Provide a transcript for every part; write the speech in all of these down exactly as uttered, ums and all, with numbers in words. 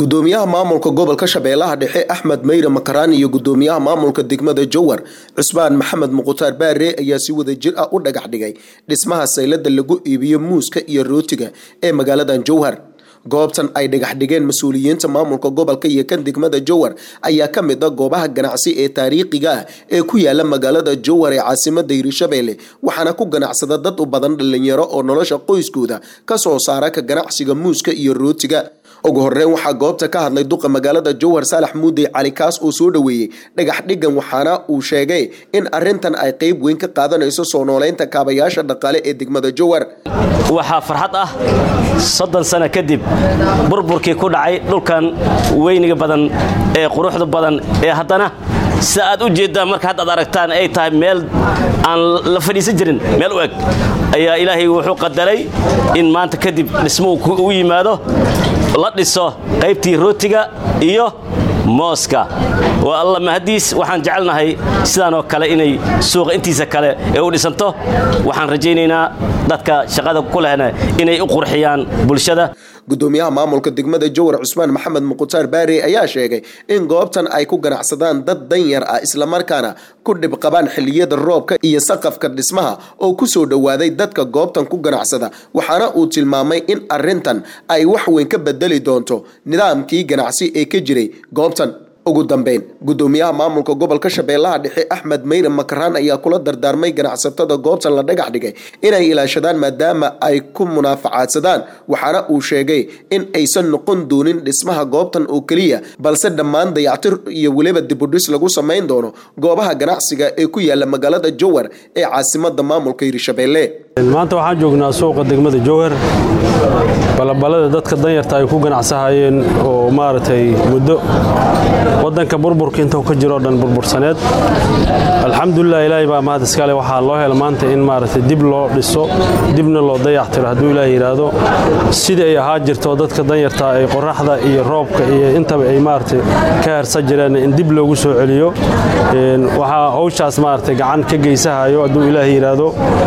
gudoomiyaha maamulka gobolka Shabeellaha Dhexe Axmed Meyre Makaraan iyo gudoomiyaha maamulka degmada Jowhar Cusmaan Maxamed Muqtaar Baare ayaa si wada jir ah u dhagax dhigay dhismaha saylada lagu iibiyo muuska iyo rootiga ee magaalada Jowhar. goobtan ay dhagax dhigeen mas'uuliyiinta maamulka gobolka iyo kan degmada Jowhar ayaa ka mid ah goobaha ganacsi ee taariikhiga ah ee ku yaala magaalada Jowhar ee caasimadda Hirshabeelle, waxaana ku ganacsada dad u badan dhalinyaro oo nolosha qoyskooda ka soo saara ka ganacsiga muuska iyo rootiga. ugu horreyn waxaa goobta ka hadlay duqa magaalada Jowhar Saalax Muudey Cali kaas oo soo dhaweeyay dhagax dhigan, waxaana uu sheegay in arrintan ay qayb weyn ka qaadanayso soo nooleynta kaabayaasha dhaqaale ee degmada Jowhar. waxaa farxad ah soddon sano kadib burburkii ku dhacay dhulkan weyniga badan ee quruxda badan ee haddana si aad u jeedaan marka hadda aad aragtaan ay tahay meel aan la fadhiisan jirin meel u eg ayaa ilaahay wuxuu qadaray in maanta kadib dhismuhu u yimaado la dhiso qaybtii rootiga iyo mooska. waa alla mahadiis waxaan jecelnahay sidaan oo kale inay suuqa intiisa kale ee u dhisanto. waxaan rajaynaynaa dadka shaqada ku lehna inay u qurxiyaan bulshada. gudoomiyaha maamulka degmada Jowhar Cusmaan Maxamed Muqtaar Baare ayaa sheegay in goobtan ay ku ganacsadaan dad danyar ah isla markaana ku dhib qabaan xilliyada roobka iyo saqafka dhismaha oo ku soo dhawaaday dadka goobtan ku ganacsada, waxaana uu tilmaamay in arrintan ay wax weyn ka bedeli doonto nidaamkii ganacsi ee ka jiray goobtan. ugu dambeyn gudoomiyaha maamulka gobolka Shabeellaha Dhexe Axmed Meyre Makaraan ayaa kula dardaarmay ganacsatada goobtan la dhagax dhigay inay ilaashadaan maadaama ay ku munaafacaadsadaan, waxaana uu sheegay in aysan noqon doonin dhismaha goobtan oo kaliya balse dhammaan dayactir iyo waliba dib u dhis lagu sameyn doono goobaha ganacsiga ee ku yaala magaalada Jowhar ee caasimadda maamulka Hirshabeelle. maanta waxaan joognaa suuqa degmada Jowhar, balabalada dadka danyarta ay ku ganacsanayeen oo maartay muddo wadanka burburka inta ka jiro dhan burbursaneed. alxamdulillah ilaahay baa mahad iska leh, waxaa loo helay maanta in maartay dib loo dhiso dibna loo dayactiro hadduu ilaahay yiraahdo sidii ay ahaa jirto dadka danyarta ay qoraxda iyo roobka iyo intaba ay maartay ka harsan jireen in dib loogu soo celiyo. waxaa hawshaas maartay gacan ka geysahayo hadduu ilaahay yiraahdo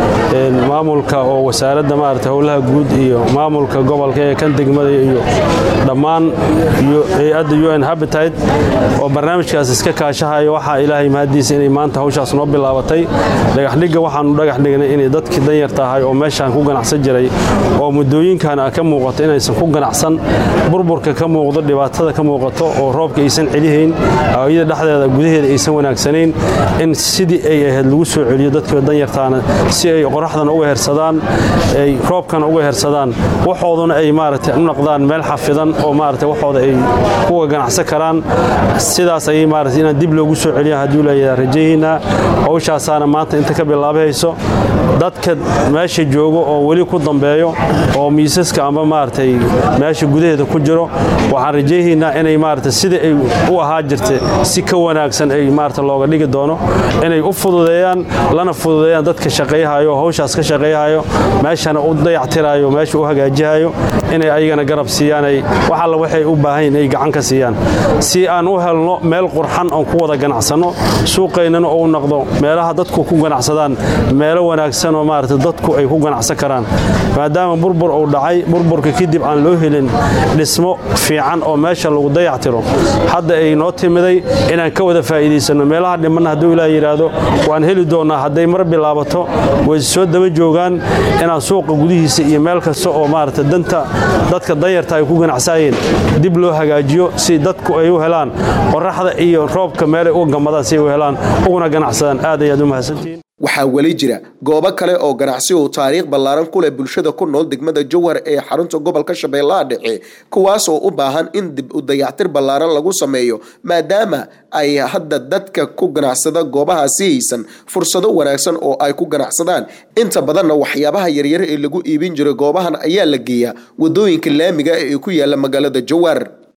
maamulka oo wasaaradda maartay howlaha guud iyo maamulka gobolka ee kan degmada iyo dhammaan iyo hay'adda U N Habitat oo barnaamijkaas iska kaashahayo. waxaa ilaahay mahadiis inay maanta hawshaas noo bilaabatay. dhagax dhiga waxaan u dhagax dhignay inay dadkii danyarta ahay oo meeshaan ku ganacsan jiray oo muddooyinkan ka muuqato inaysan ku ganacsan, burburka ka muuqdo, dhibaatada ka muuqato oo roobka aysan celihayn, ayada dhexdeeda gudaheeda aysan wanaagsanayn, in sidii ay ahayd lagu soo celiyo dadka danyartaana si ay qoraxdan uga hersadaan ay roobkan uga hersadaan, waxooduna ay maartay u noqdaan meel xafidan oo maartay waxooda ay kuwa ganacsan karaan. sidaas ay maartay in dib loogu soo celiyo haddii la yiraahdo rajayna hawshaasana maanta inta ka bilaabayso dadka meesha joogo oo wali ku dambeeyo oo miisaska ama maartay meesha gudaheeda ku jiro. waxaan rajaynaa inay maartay sidii ay u ahaa jirtay si ka wanaagsan ay maartay looga dhigi doono, inay u fududeeyaan lana fududeeyaan dadka shaqeeyahayo hawshaas ka shaqeeyahayo meeshana u dayactirayo meesha u hagaajihayo inay ayagana garab siiyaan ay waxa la waxay u baahan inay gacan ka siiyaan si aan u helno meel qurxan oo ku wada ganacsano, suuqeynana oo noqdo meelaha dadku ku ganacsadaan meel wanaagsan oo maartay dadku ay ku ganacsan karaan. maadaama burbur uu dhacay burburka kadib aan loo helin dhismo fiican oo meesha lagu dayactiro, hadda ay noo timiday inaan ka wada faa'iideysano meelaha dhiman hadduu ilaahay yiraahdo waan heli doonaa. hadday mar bilaabato way soo daba joogaan inaan suuqa gudihiisa iyo meel kasta oo maartay danta dadka danyarta ay ku ganacsanayeen dib loo hagaajiyo si dadku ay u helaan qoraxda iyo roobka meel ay u gamadaan si ay u helaan uguna ganacsadaan. aad ayaad u mahadsantihiin. waxaa weli jira goobo kale oo ganacsi oo taariikh ballaaran ku leh bulshada ku nool degmada Jowhar ee xarunta gobolka Shabeellaha Dhexe, kuwaas oo u baahan in dib u dayactir ballaaran lagu sameeyo maadaama ay hadda dadka ku ganacsada goobahaasi haysan fursado wanaagsan oo ay ku ganacsadaan. inta badanna waxyaabaha yaryar ee lagu iibin jiray goobahan ayaa la geeyaa wadooyinka laamiga ee ku yaala magaalada Jowhar.